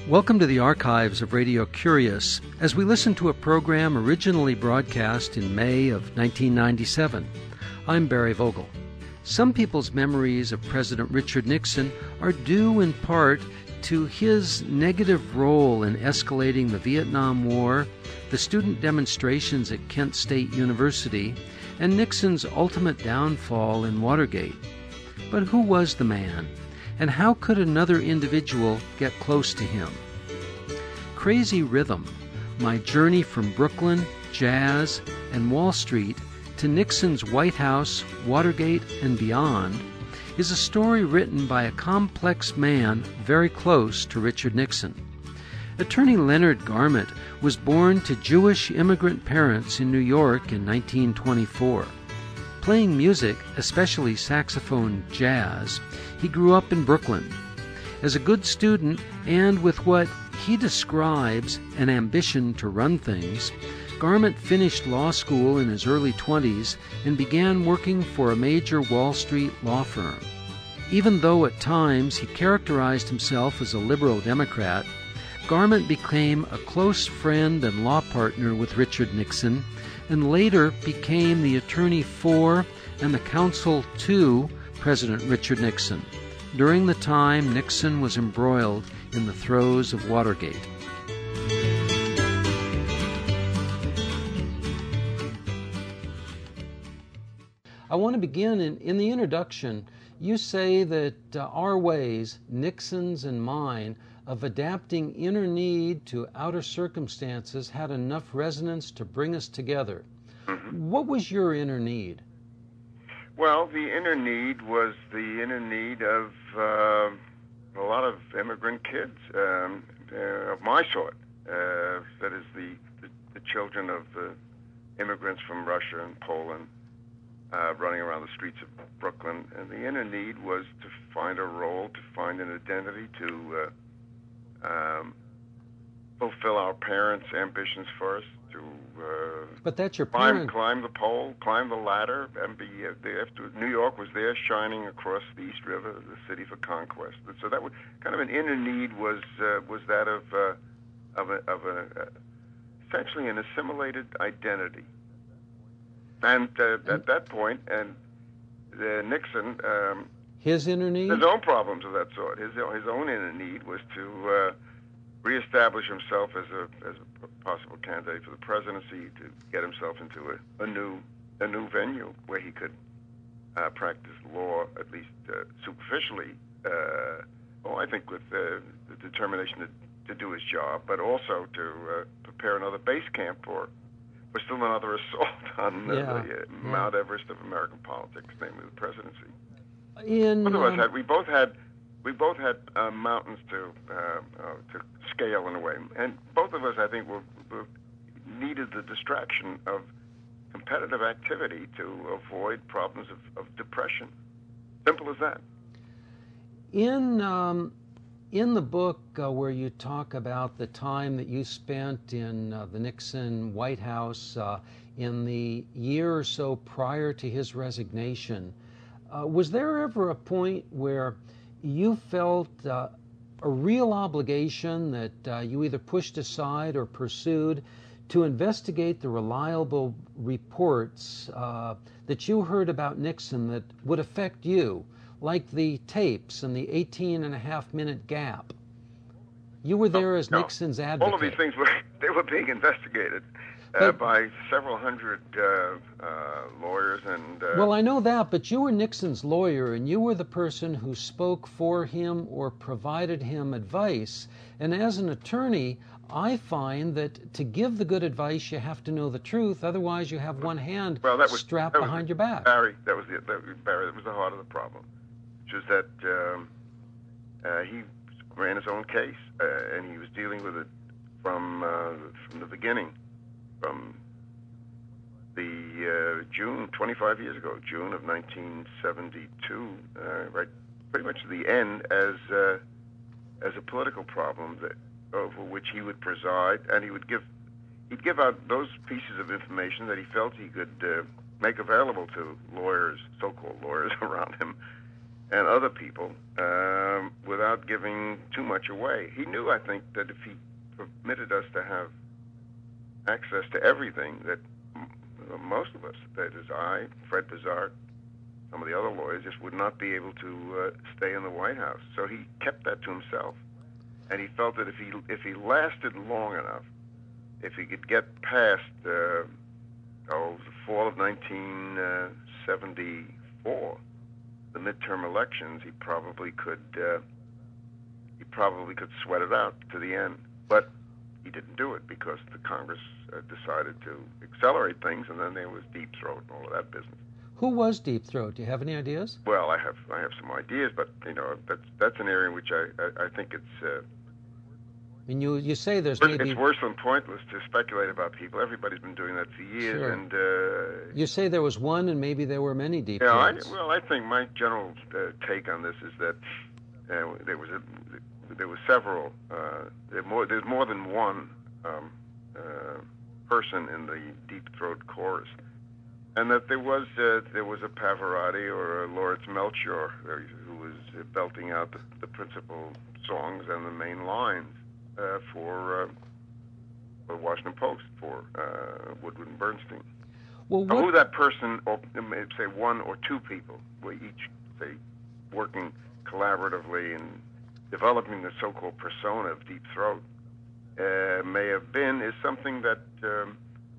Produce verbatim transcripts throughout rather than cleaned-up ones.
Welcome to the archives of Radio Curious as we listen to a program originally broadcast in May of nineteen ninety-seven. I'm Barry Vogel. Some people's memories of President Richard Nixon are due in part to his negative role in escalating the Vietnam War, the student demonstrations at Kent State University, and Nixon's ultimate downfall in Watergate. But who was the man? And how could another individual get close to him? Crazy Rhythm, My Journey from Brooklyn, Jazz, and Wall Street to Nixon's White House, Watergate, and beyond, is a story written by a complex man very close to Richard Nixon. Attorney Leonard Garment was born to Jewish immigrant parents in New York in nineteen twenty-four. Playing music, especially saxophone jazz, he grew up in Brooklyn. As a good student and with what he describes an ambition to run things, Garment finished law school in his early twenties and began working for a major Wall Street law firm. Even though at times he characterized himself as a liberal Democrat, Garment became a close friend and law partner with Richard Nixon, and later became the attorney for and the counsel to President Richard Nixon during the time Nixon was embroiled in the throes of Watergate. I want to begin in, in the introduction. You say that uh, our ways, Nixon's and mine, of adapting inner need to outer circumstances had enough resonance to bring us together. Mm-hmm. What was your inner need? Well, the inner need was the inner need of uh, a lot of immigrant kids um, uh, of my sort. Uh, that is, the, the, the children of the immigrants from Russia and Poland uh, running around the streets of Brooklyn. And the inner need was to find a role, to find an identity, to uh, Um, fulfill our parents' ambitions first, to uh, but that's your climb, parent. climb the pole, climb the ladder, and be uh, there. After New York was there, shining across the East River, the city for conquest. And so that was kind of an inner need. Was uh, was that of uh, of a, of a uh, essentially an assimilated identity. And uh, at that point, and uh, Nixon. Um, His inner need? His own problems of that sort. His his own inner need was to uh, reestablish himself as a as a possible candidate for the presidency, to get himself into a, a new a new venue where he could uh, practice law, at least uh, superficially. Uh, well, I think with uh, the determination to, to do his job, but also to uh, prepare another base camp for, for still another assault on uh, yeah. the uh, Mount yeah. Everest of American politics, namely the presidency. In, both of us um, had. We both had. We both had uh, mountains to uh, uh, to scale in a way, and both of us, I think, were, were needed the distraction of competitive activity to avoid problems of, of depression. Simple as that. In um, in the book uh, where you talk about the time that you spent in uh, the Nixon White House uh, in the year or so prior to his resignation. Uh, was there ever a point where you felt uh, a real obligation that uh, you either pushed aside or pursued to investigate the reliable reports uh, that you heard about Nixon that would affect you, like the tapes and the eighteen and a half minute gap? You were there as no. Nixon's advocate. All of these things were, they were being investigated. Uh, by several hundred uh, uh, lawyers and... Uh, well, I know that, but you were Nixon's lawyer, and you were the person who spoke for him or provided him advice. And as an attorney, I find that to give the good advice, you have to know the truth. Otherwise, you have one hand well, that was, strapped that was, behind your back. Barry, that was the that was, Barry, that was the heart of the problem, which was that um, uh, he ran his own case, uh, and he was dealing with it from uh, from the beginning. From the uh, June, twenty-five years ago, June of nineteen seventy-two, uh, right, pretty much to the end, as uh, as a political problem that over which he would preside, and he would give he'd give out those pieces of information that he felt he could uh, make available to lawyers, so-called lawyers around him, and other people um, without giving too much away. He knew, I think, that if he permitted us to have access to everything, that m- most of us, that is I, Fred Bizarre, some of the other lawyers, just would not be able to uh, stay in the White House. So he kept that to himself. And he felt that if he if he lasted long enough, if he could get past uh, oh, the fall of nineteen seventy-four, the midterm elections, he probably could uh, he probably could sweat it out to the end. But he didn't do it because the Congress uh, decided to accelerate things, and then there was Deep Throat and all of that business. Who was Deep Throat? Do you have any ideas? Well, I have I have some ideas, but you know that's that's an area in which I I, I think it's. Uh, I mean, you you say there's It's maybe worse than pointless to speculate about people. Everybody's been doing that for years, Sure. and uh, you say there was one, and maybe there were many Deep yeah. I, Throats. well, I think my general uh, take on this is that uh, there was a there was several. Uh, there more there's more than one um, uh, person in the Deep Throat chorus, and that there was uh, there was a Pavarotti or a Lawrence Melchior who was uh, belting out the, the principal songs and the main lines. Uh, for, uh, for the Washington Post, for uh, Woodward and Bernstein. Well, Now, what, who that person, or say one or two people, were each, say, working collaboratively and developing the so-called persona of Deep Throat, uh, may have been, is something that um,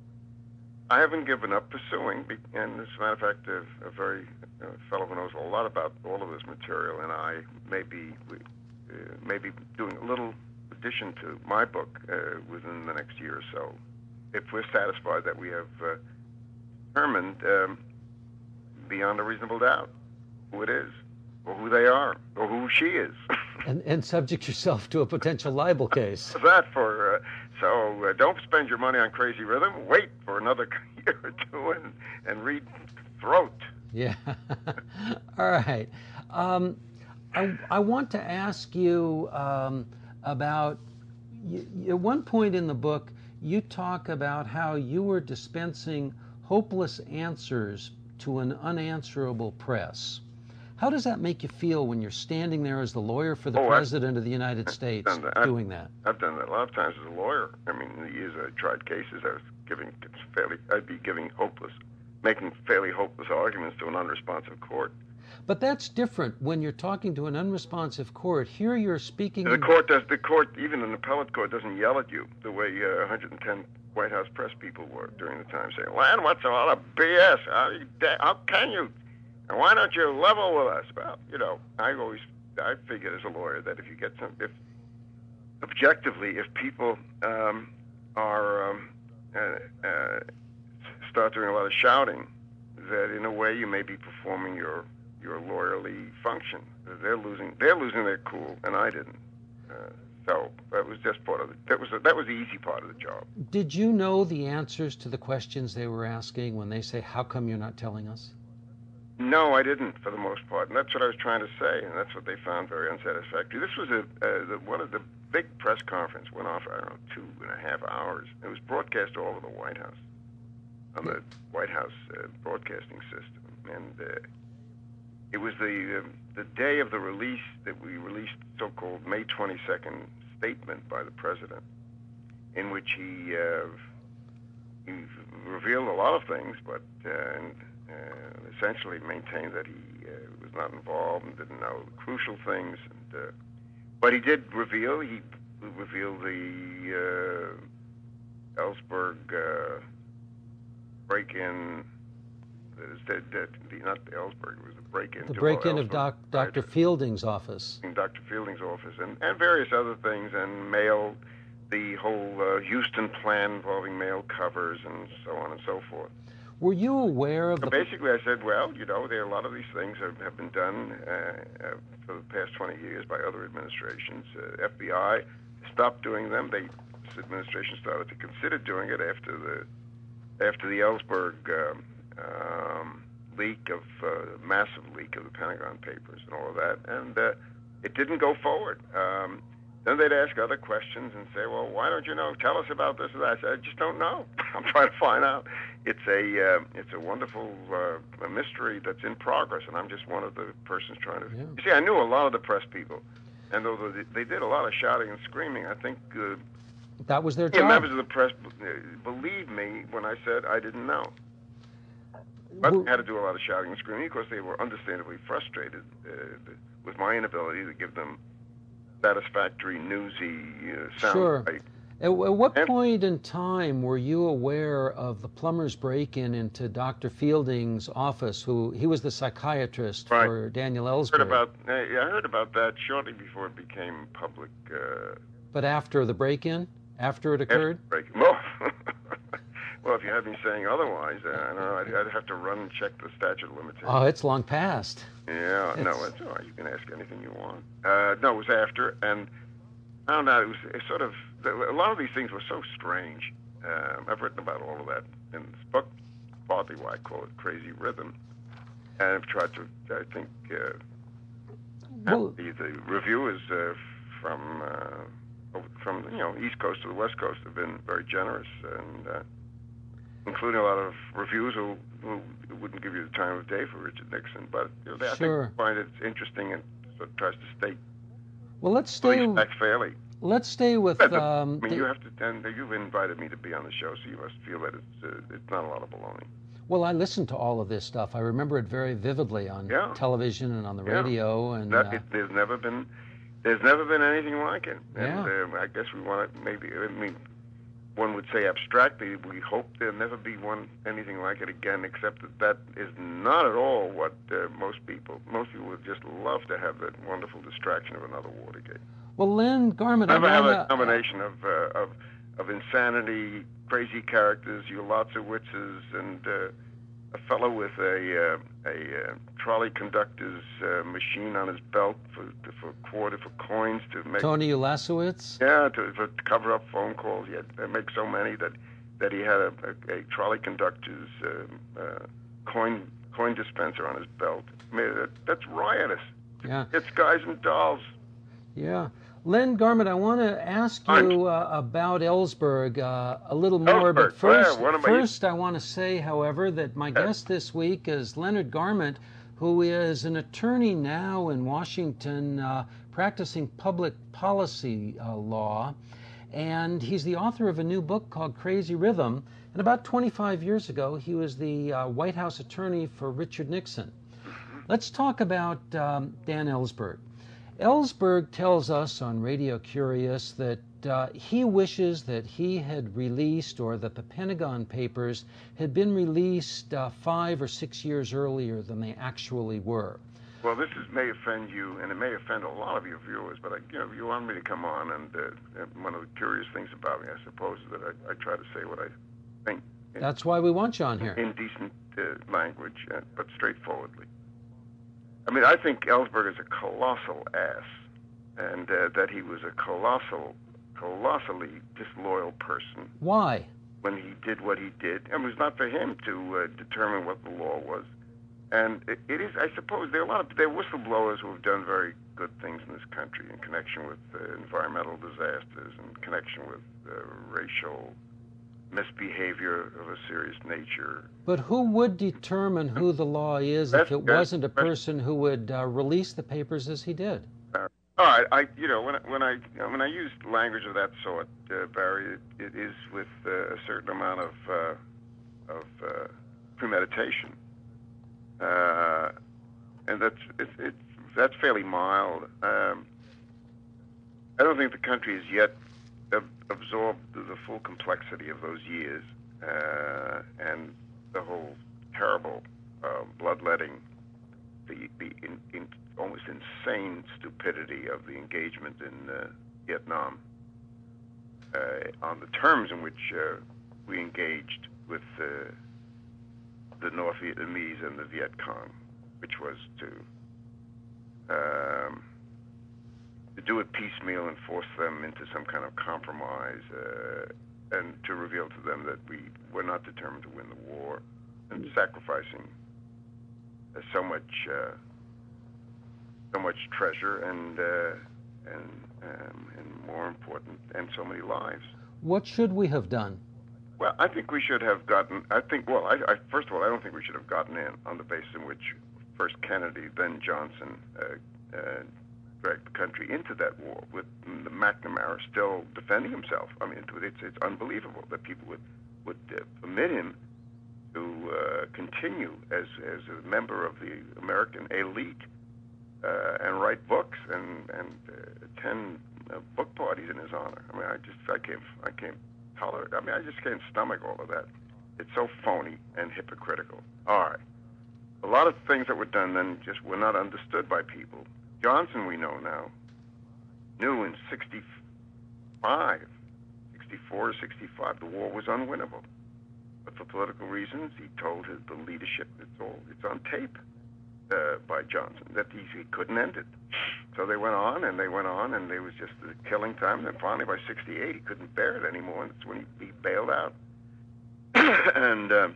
I haven't given up pursuing. And as a matter of fact, a, a very uh, fellow who knows a lot about all of this material, and I may be, uh, maybe doing a little addition to my book uh, within the next year or so, if we're satisfied that we have uh, determined um, beyond a reasonable doubt who it is, or who they are, or who she is. and, and subject yourself to a potential libel case. That for uh, so uh, don't spend your money on Crazy Rhythm. Wait for another year or two and and read Throat. Yeah. All right. Um, I I want to ask you. Um, about, you, at one point in the book, you talk about how you were dispensing hopeless answers to an unanswerable press. How does that make you feel when you're standing there as the lawyer for the oh, President I've, of the United I've States that. doing I've, that? I've done that a lot of times as a lawyer. I mean, in the years I tried cases, I was giving fairly, I'd be giving hopeless, making fairly hopeless arguments to an unresponsive court. But that's different when you're talking to an unresponsive court. Here you're speaking... The court does, the court, even an appellate court, doesn't yell at you the way uh, one hundred ten White House press people were during the time, saying, "Len, what's all the B S? How, you, how can you? And why don't you level with us?" Well, you know, I always, I figured as a lawyer that if you get some, if objectively, if people um, are um, uh, uh, start doing a lot of shouting, that in a way you may be performing your your lawyerly function. They're losing they're losing their cool, and I didn't. Uh, so that was just part of the, that was a, that was the easy part of the job. Did you know the answers to the questions they were asking when they say, "How come you're not telling us?" No, I didn't, for the most part, and that's what I was trying to say, and that's what they found very unsatisfactory. This was a uh, the, one of the big press conference went off, I don't know, two and a half hours. It was broadcast all over the White House, on the White House uh, broadcasting system, and uh, it was the uh, the day of the release that we released the so-called May twenty-second statement by the president, in which he uh, he revealed a lot of things, but uh, and, uh, essentially maintained that he uh, was not involved and didn't know the crucial things. And uh, but he did reveal he revealed the uh, Ellsberg uh, break-in. That, that, the, not the Ellsberg, it was a break-in. The to break-in of Ellsberg, doc, Doctor right, Fielding's office. in Doctor Fielding's office, and, and various other things, and mail, the whole uh, Houston plan involving mail covers, and so on and so forth. Were you aware of So the... basically, I said, well, you know, there are a lot of these things have, have been done uh, uh, for the past twenty years by other administrations. Uh, F B I stopped doing them. They, this administration started to consider doing it after the after the Ellsberg um, um, leak of uh, massive leak of the Pentagon Papers and all of that, and uh, it didn't go forward. Um, then they'd ask other questions and say, well, why don't you know? Tell us about this or that. I said, I just don't know. I'm trying to find out. It's a uh, it's a wonderful uh, a mystery that's in progress, and I'm just one of the persons trying to... Yeah. You see, I knew a lot of the press people, and though they, they did a lot of shouting and screaming, I think... Uh, That was their yeah, job. members of the press uh, believed me when I said I didn't know. But Well- I had to do a lot of shouting and screaming because they were understandably frustrated uh, with my inability to give them satisfactory, newsy uh, sound. Sure. bite. At, at what And- point in time were you aware of the plumber's break-in into Doctor Fielding's office? Who he was the psychiatrist Right. for Daniel I heard Ellsberg. about uh, yeah, I heard about that shortly before it became public. Uh, But after the break-in, after it occurred. Break. Well, well, if you had me saying otherwise, uh, I don't know. I'd, I'd have to run and check the statute of limitations. Oh, it's long past. Yeah, no, It's- it's all right. You can ask anything you want. Uh, no, it was after, and I don't know. It was it sort of a lot of these things were so strange. Um, I've written about all of that in this book, partly why I call it Crazy Rhythm, and I've tried to. I think uh, Well, the, the reviewers uh, from uh, from you know East Coast to the West Coast have been very generous, and uh, including a lot of reviewers who, who wouldn't give you the time of day for Richard Nixon, but you know, they, I Sure. think find it interesting and sort of tries to state well, let's stay. police facts fairly. Let's stay with. But the- Um, I mean, the- you have to, and you've invited me to be on the show, so you must feel that it's uh, it's not a lot of baloney. well, I listened to all of this stuff. I remember it very vividly on Yeah. television and on the Yeah. radio. And That, uh, it, there's never been there's never been anything like it, and Yeah. um, I guess we want to maybe. I mean, one would say abstractly, we hope there'll never be one anything like it again, except that that is not at all what uh, most people, most people would just love to have that wonderful distraction of another Watergate. well, Len Garment, I Never have wanna- a combination of, uh, of, of insanity, crazy characters, Ulazowitzes, and uh, a fellow with a, uh, a uh, trolley conductor's uh, machine on his belt for, for quarter, for coins to make... Tony Ulasewicz. Yeah, to, for, to cover up phone calls. He had to make so many that, that he had a, a, a trolley conductor's um, uh, coin coin dispenser on his belt. I mean, that, that's riotous. Yeah. It's guys and dolls. Yeah. Len Garment, I want to ask you uh, about Ellsberg uh, a little more, but Ellsberg, first, yeah, one of my- first I want to say, however, that my guest this week is Leonard Garment, who is an attorney now in Washington uh, practicing public policy uh, law, and he's the author of a new book called Crazy Rhythm, and about twenty-five years ago, he was the uh, White House attorney for Richard Nixon. Let's talk about um, Dan Ellsberg. Ellsberg tells us on Radio Curious that uh, he wishes that he had released, or that the Pentagon Papers had been released uh, five or six years earlier than they actually were. Well, this is, may offend you, and it may offend a lot of your viewers, but I, you know, you want me to come on, and, uh, and one of the curious things about me, I suppose, is that I, I try to say what I think in, That's why we want you on here. in decent uh, language, uh, but straightforwardly. I mean, I think Ellsberg is a colossal ass, and uh, that he was a colossal, colossally disloyal person Why? when he did what he did. And it was not for him to uh, determine what the law was. And it, it is, I suppose, there are a lot of there are whistleblowers who have done very good things in this country in connection with uh, environmental disasters, in connection with uh, racial misbehavior of a serious nature. But who would determine who the law is if That's- it that's- wasn't a person who would uh, release the papers as he did? All right, I you know when I, when I when I use language of that sort, uh, Barry, it, it is with uh, a certain amount of uh, of uh, premeditation, uh, and that's it's, it's that's fairly mild. Um, I don't think the country has yet ab- absorbed the, the full complexity of those years uh, and the whole terrible uh, bloodletting, the the in, in almost insane stupidity of the engagement in uh, Vietnam uh, on the terms in which uh, we engaged with uh, the North Vietnamese and the Viet Cong, which was to um, to do it piecemeal and force them into some kind of compromise, uh, and to reveal to them that we were not determined to win the war, and sacrificing uh, so much, uh, so much treasure and uh, and um, and more important, and so many lives. What should we have done? Well, I think we should have gotten, I think, well, I, I, first of all, I don't think we should have gotten in on the basis in which first Kennedy, then Johnson uh, uh, dragged the country into that war with the McNamara still defending himself. I mean, it's, it's unbelievable that people would, would uh, permit him to uh, continue as, as a member of the American elite uh, and write books and, and uh, attend uh, book parties in his honor. I mean, I just, I can't, I can't tolerate, I mean, I just can't stomach all of that. It's so phony and hypocritical. All right. A lot of things that were done then just were not understood by people. Johnson, we know now, knew in sixty-five, sixty-four or sixty-five, the war was unwinnable. But for political reasons, he told his, the leadership, it's all, it's on tape uh, by Johnson, that he, he couldn't end it. So they went on, and they went on, and there was just the killing time. And finally, by sixty-eight, he couldn't bear it anymore, and that's when he, he bailed out. and uh,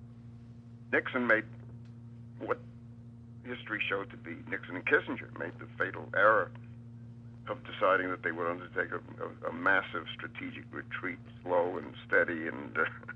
Nixon made what history showed to be, Nixon and Kissinger made the fatal error of deciding that they would undertake a, a, a massive strategic retreat, slow and steady, and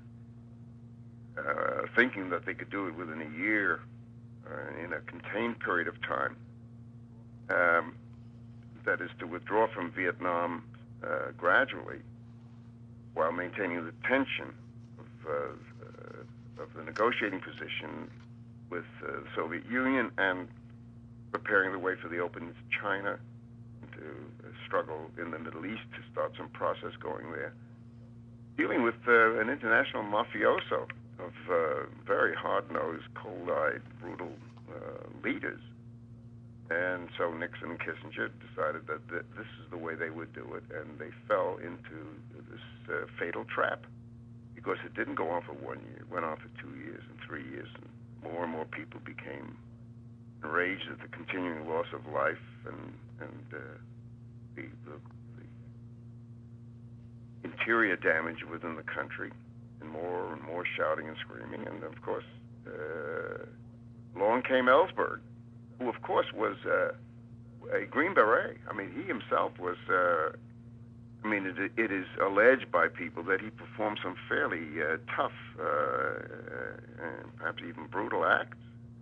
uh, uh, thinking that they could do it within a year uh, in a contained period of time. Um, that is to withdraw from Vietnam uh, gradually while maintaining the tension of, uh, uh, of the negotiating position with uh, the Soviet Union and preparing the way for the openness of China, to uh, struggle in the Middle East to start some process going there. Dealing with uh, an international mafioso of uh, very hard-nosed, cold-eyed, brutal uh, leaders. And so Nixon and Kissinger decided that th- this is the way they would do it, and they fell into this uh, fatal trap because it didn't go on for one year. It went on for two years and three years, and more and more people became enraged at the continuing loss of life and, and uh, the, the, the interior damage within the country, and more and more shouting and screaming. And, of course, uh, along came Ellsberg, who, of course, was uh, a Green Beret. I mean, he himself was, uh, I mean, it, it is alleged by people that he performed some fairly uh, tough, uh, and perhaps even brutal acts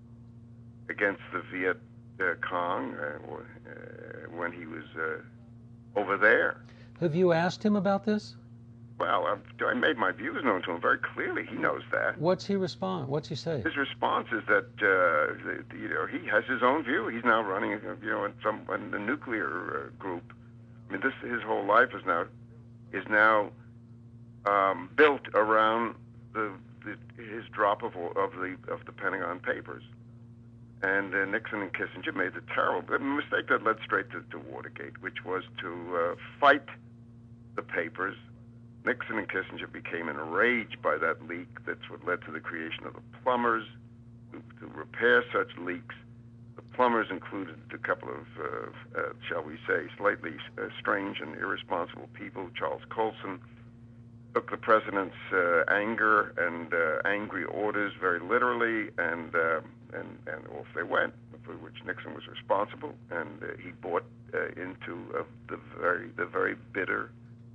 against the Viet uh, Cong uh, or, uh, when he was uh, over there. Have you asked him about this? Well, I've, I made my views known to him very clearly. He knows that. What's he respond? What's he say? His response is that uh, the, you know, he has his own view. He's now running, you know, in some in the nuclear uh, group. I mean, this his whole life is now is now um, built around the, the his drop of of the of the Pentagon Papers. And uh, Nixon and Kissinger made the terrible mistake that led straight to, to Watergate, which was to uh, fight the papers. Nixon and Kissinger became enraged by that leak. That's what led to the creation of the plumbers to, to repair such leaks. The plumbers included a couple of, uh, uh, shall we say, slightly uh, strange and irresponsible people. Charles Colson took the president's uh, anger and uh, angry orders very literally, and, uh, and and off they went, for which Nixon was responsible, and uh, he bought uh, into uh, the very the very bitter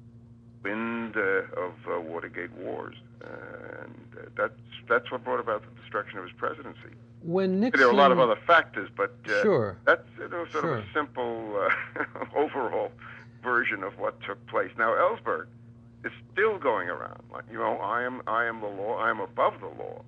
wind uh, of uh, Watergate wars, uh, and uh, that's that's what brought about the destruction of his presidency. When Nixon, there are a lot of other factors, but uh, sure, that's you know, sort sure. of a simple uh, overall version of what took place. Now, Ellsberg is still going around like, you know, I am I am the law, I am above the law.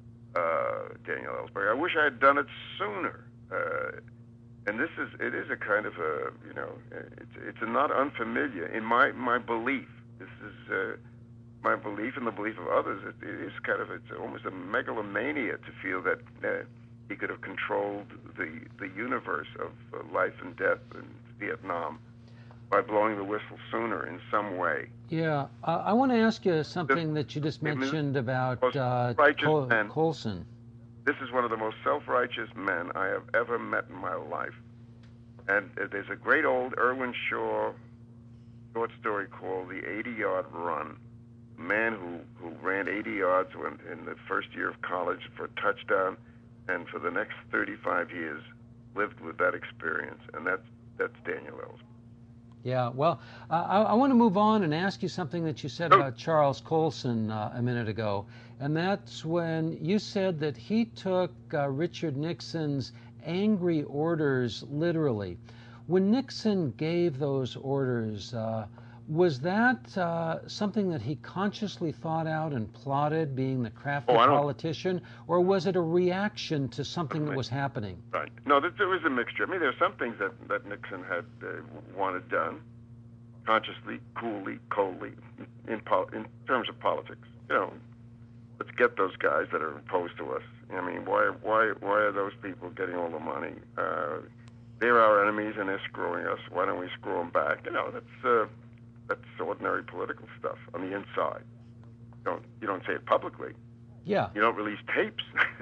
Uh, Daniel Ellsberg. I wish I had done it sooner. Uh, and this is it is a kind of a you know it's it's a not unfamiliar in my my belief. This is uh, my belief and the belief of others. It, it is kind of it's almost a megalomania to feel that uh, he could have controlled the the universe of uh, life and death in Vietnam by blowing the whistle sooner in some way. Yeah, uh, I want to ask you something that you just mentioned about uh, Col- Colson. This is one of the most self-righteous men I have ever met in my life. And uh, there's a great old Irwin Shaw short story called The eighty-Yard Run. A man who, who ran eighty yards when, in the first year of college for a touchdown, and for the next thirty-five years lived with that experience. And that's, that's Daniel Ellsberg. Yeah, well, uh, I, I want to move on and ask you something that you said Oh. about Charles Colson uh, a minute ago. And that's when you said that he took uh, Richard Nixon's angry orders literally. When Nixon gave those orders, uh, was that uh, something that he consciously thought out and plotted, being the crafty Oh, I don't- politician, or was it a reaction to something that was happening? Right. No, there, there was a mixture. I mean, there are some things that, that Nixon had uh, wanted done, consciously, coolly, coldly, in, pol- in terms of politics. You know, let's get those guys that are opposed to us. I mean, why, why, why are those people getting all the money? Uh, they're our enemies and they're screwing us. Why don't we screw them back? You know, that's uh, that's ordinary political stuff on the inside. You don't you don't say it publicly. Yeah. You don't release tapes.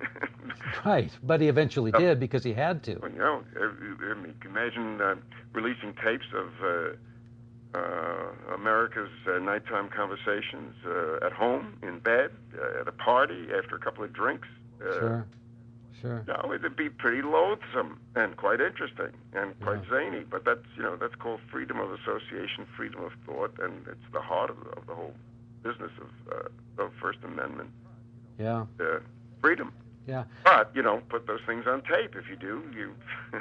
Right, but he eventually Uh, did because he had to. Well, you know, I mean, imagine uh, releasing tapes of uh, uh, America's uh, nighttime conversations uh, at home, in bed, uh, at a party, after a couple of drinks. Uh, Sure, sure. You know, it'd be pretty loathsome and quite interesting and quite Yeah. zany. But that's, you know, that's called freedom of association, freedom of thought, and it's the heart of the, of the whole business of, uh, of First Amendment Yeah, uh, freedom. yeah. But, you know, put those things on tape. If you do, you...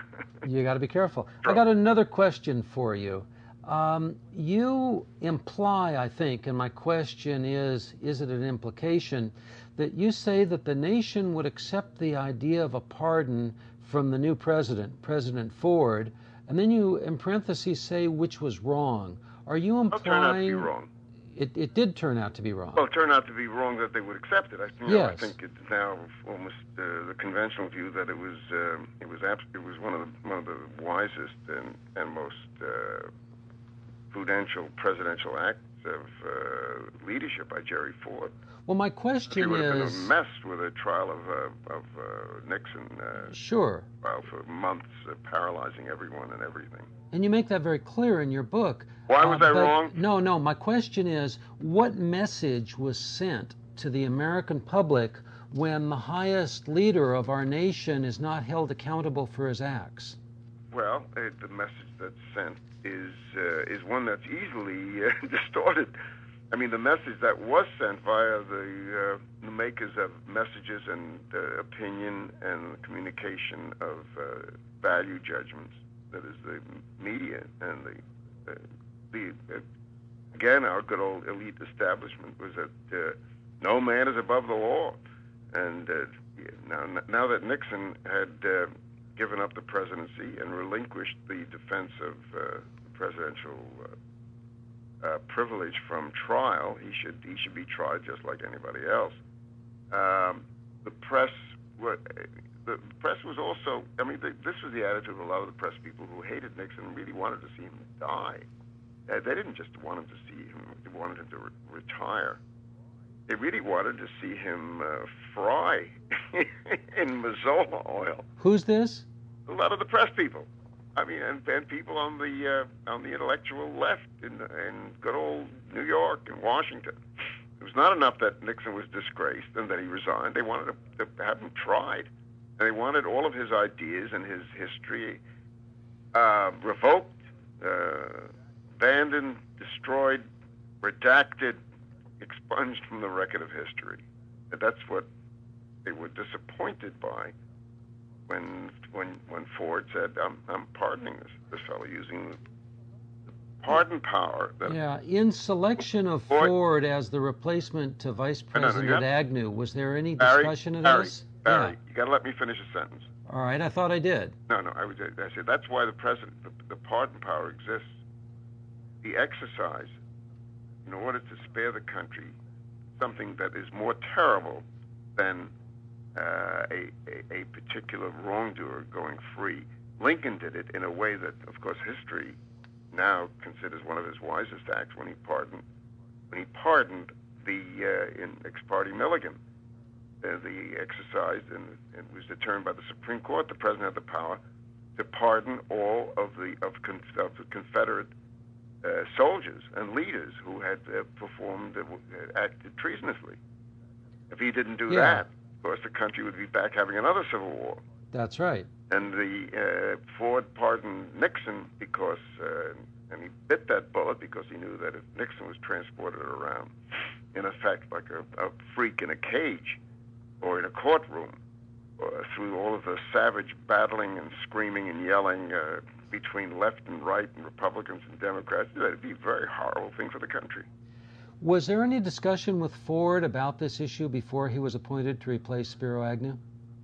You got to be careful. I Sure. got another question for you. Um, you imply, I think, and my question is, is it an implication, that you say that the nation would accept the idea of a pardon from the new president, President Ford, and then you, in parentheses, say which was wrong. Are you It'll turn out to be implying wrong. it, it did turn out to be wrong? Well, it turned out to be wrong that they would accept it. I, you know, Yes. I think it's now almost uh, the conventional view that it was um, it was abs- it was one of the one of the wisest and and most uh, prudential presidential acts of uh, leadership by Jerry Ford. Well, my He question would have been is, a mess with a trial of uh, of uh, Nixon uh, sure, trial for months, uh, paralyzing everyone and everything. and you make that very clear in your book. Why was Uh, I but- wrong? No, no. My question is, what message was sent to the American public when the highest leader of our nation is not held accountable for his acts? Well, uh, the message that's sent is uh, is one that's easily uh, distorted. I mean, the message that was sent via the, uh, the makers of messages and uh, opinion and communication of uh, value judgments, that is the media and the, uh, the uh, again, our good old elite establishment was that uh, no man is above the law. And uh, now, now that Nixon had uh, given up the presidency and relinquished the defense of uh, presidential uh, uh, privilege from trial, he should he should be tried just like anybody else. Um, the press, what, the press was also. I mean, the, this was the attitude of a lot of the press people who hated Nixon and really wanted to see him die. Uh, they didn't just want him to see him; they wanted him to re- retire. They really wanted to see him uh, fry in Mazola oil. Who's this? A lot of the press people. I mean, and, and people on the uh, on the intellectual left in in good old New York and Washington. It was not enough that Nixon was disgraced and that he resigned. They wanted to, to have him tried, and they wanted all of his ideas and his history uh, revoked, uh, abandoned, destroyed, redacted, expunged from the record of history. And that's what they were disappointed by when when when Ford said, "I'm I'm pardoning this this fellow using the pardon power." That Yeah, in selection of Boy- Ford as the replacement to Vice no, no, you President have- Agnew, was there any Barry, discussion of Barry, this? Barry, Yeah. you got to let me finish a sentence. All right, I thought I did. No, no, I was I said that's why the president the, the pardon power exists. The exercise in order to spare the country something that is more terrible than uh, a, a, a particular wrongdoer going free. Lincoln did it in a way that, of course, history now considers one of his wisest acts when he pardoned when he pardoned the uh, in ex parte Milligan. Uh, the exercise, and it was determined by the Supreme Court. The president had the power to pardon all of the of, con, of the Confederate uh, soldiers and leaders who had uh, performed, uh, acted treasonously. If he didn't do Yeah. that, of course, the country would be back having another civil war. That's right. And the uh, Ford pardoned Nixon because uh, And he bit that bullet because he knew that if Nixon was transported around, in effect, like a, a freak in a cage or in a courtroom, uh, through all of the savage battling and screaming and yelling uh, between left and right and Republicans and Democrats, that would be a very horrible thing for the country. Was there any discussion with Ford about this issue before he was appointed to replace Spiro Agnew?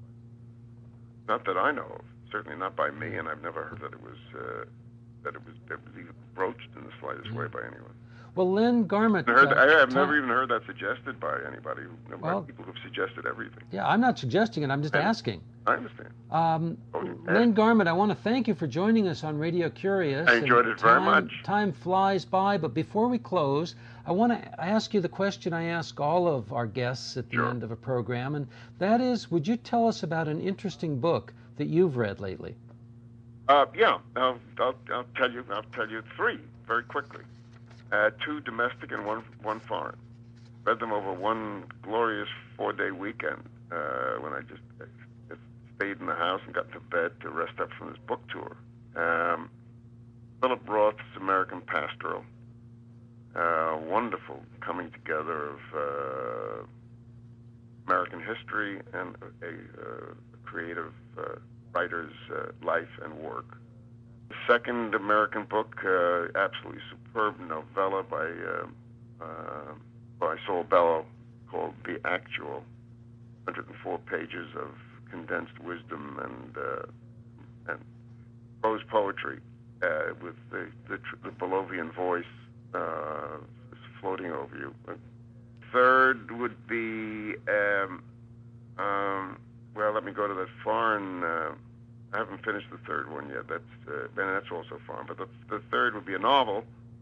Not that I know of. Certainly not by me, and I've never heard that it was uh, that it was, it was even broached in the slightest way by anyone. Well, Len Garment... I, heard, uh, I have Tom, never even heard that suggested by anybody. Who, well, by people who've suggested everything. Yeah, I'm not suggesting it. I'm just I, asking. I understand. Um, Oh, you Len asked. Garment, I want to thank you for joining us on Radio Curious. I enjoyed And it very time, much. Time flies by, but before we close, I want to ask you the question I ask all of our guests at the Sure. end of a program, and that is, would you tell us about an interesting book that you've read lately? Uh, yeah, I'll, I'll, I'll tell you. I'll tell you three very quickly. Uh, two domestic and one one foreign. Read them over one glorious four-day weekend uh, when I just, just stayed in the house and got to bed to rest up from this book tour. Um, Philip Roth's American Pastoral. Uh, wonderful coming together of uh, American history and a, a creative uh, writer's uh, life and work. The second American book, uh, absolutely superb novella by uh, uh, by Saul Bellow called The Actual, one hundred four pages of condensed wisdom and uh, and prose poetry uh, with the the, tr- the Belovian voice uh, floating over you. Third would be um, um, well, let me go to the foreign. Uh, I haven't finished the third one yet. That's uh, and that's also foreign. But the, the third would be a novel.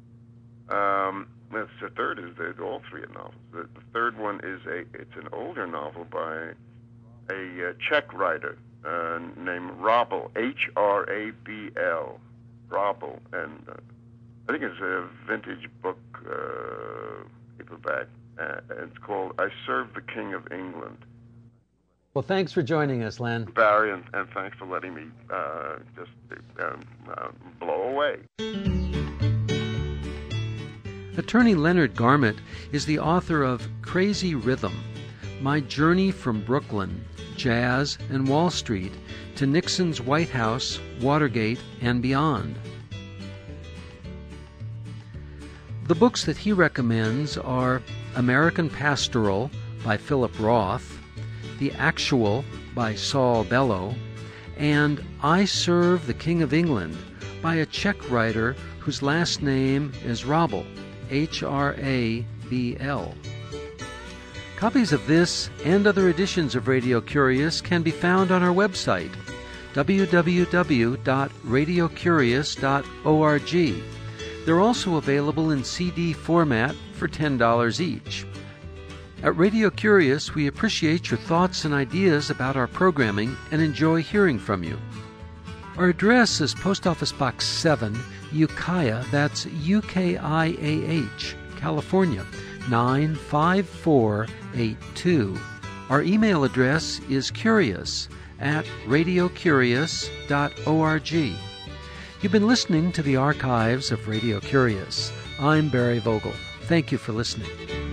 Um, that's, the third is the, all three are novels. The, the third one is a it's an older novel by a uh, Czech writer uh, named Rabel, H R A B L, Rabel, and uh, I think it's a vintage book uh, paperback. Uh, it's called "I Serve the King of England." Well, thanks for joining us, Len. Barry, and, and thanks for letting me uh, just um, uh, blow away. Attorney Leonard Garment is the author of Crazy Rhythm, My Journey from Brooklyn, Jazz, and Wall Street to Nixon's White House, Watergate, and beyond. The books that he recommends are American Pastoral by Philip Roth, The Actual by Saul Bellow, and I Serve the King of England by a Czech writer whose last name is Rabel, H R A B L. Copies of this and other editions of Radio Curious can be found on our website, w w w dot radio curious dot org. They're also available in C D format for ten dollars each. At Radio Curious, we appreciate your thoughts and ideas about our programming and enjoy hearing from you. Our address is Post Office Box seven, Ukiah, that's U K I A H, California, nine five four eight two. Our email address is curious at radio curious dot org. You've been listening to the archives of Radio Curious. I'm Barry Vogel. Thank you for listening.